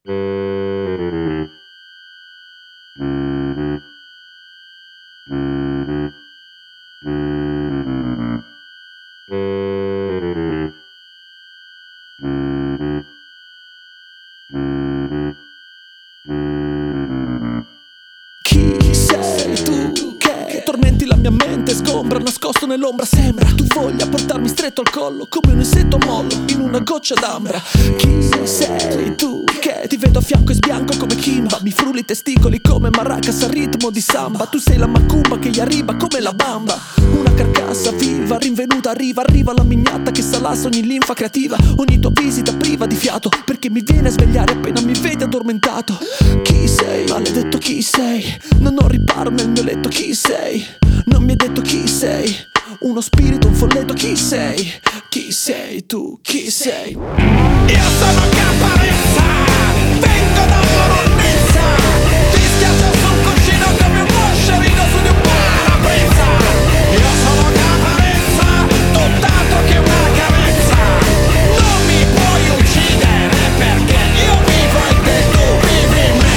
Chi sei tu che tormenti la mia mente, sgombra nascosto nell'ombra, sembra tu voglia portarmi stretto al collo come un insetto mollo in una goccia d'ambra. Chi sei tu che ti vedo a fianco e sbianco come Kimba, mi frulli i testicoli come maracas a ritmo di samba. Tu sei la macumba che gli arriva come la bamba, una carcassa viva rinvenuta, arriva la mignatta che salassa ogni linfa creativa. Ogni tua visita priva di fiato perché mi viene a svegliare appena mi vedi addormentato. Chi sei, maledetto chi sei? Non ho riparo nel mio letto, chi sei? Non mi hai detto chi sei? Uno spirito, un folletto, chi sei? Chi sei tu? Chi sei? Io sono Caparezza, vengo da Fornezza, ti schiaccio sul cuscino come un moscerino su di un parabrezza. Io sono Caparezza, tutt'altro che una carezza. Non mi puoi uccidere perché io vivo in te, tu vivi in me.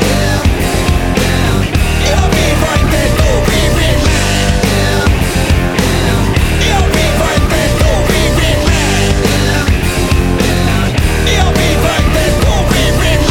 Io vivo in te, tu vivi in me. Io vivo in te, tu vivi in me. Io vivo in te, tu vivi in me.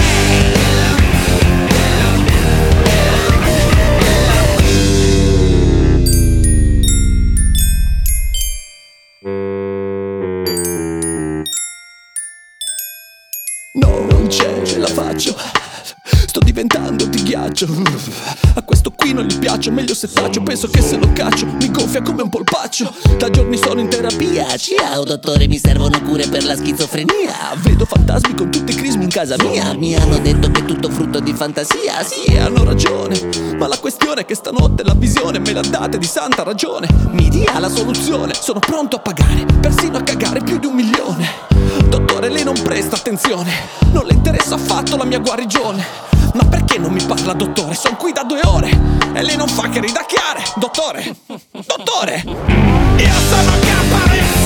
No, non ce la faccio, sto diventando di ghiaccio. A questo qui non gli piaccio, meglio se taccio. Penso che se lo caccio mi gonfia come un polpaccio. Da giorni sono in terapia. Ciao dottore, mi servono cure per la schizofrenia. Vedo fantasmi con tutti i crismi in casa mia. Mi hanno detto che è tutto frutto di fantasia. Sì, hanno ragione, ma la questione è che stanotte la visione me la date di santa ragione. Mi dia la soluzione, sono pronto a pagare, persino a cagare più di 1 milione. Dottore, lei non presta attenzione, non le interessa affatto la mia guarigione. Ma perché non mi parla, dottore? Sono qui da 2 ore e lei non fa che ridacchiare. Dottore, dottore, Io sono Caparezza,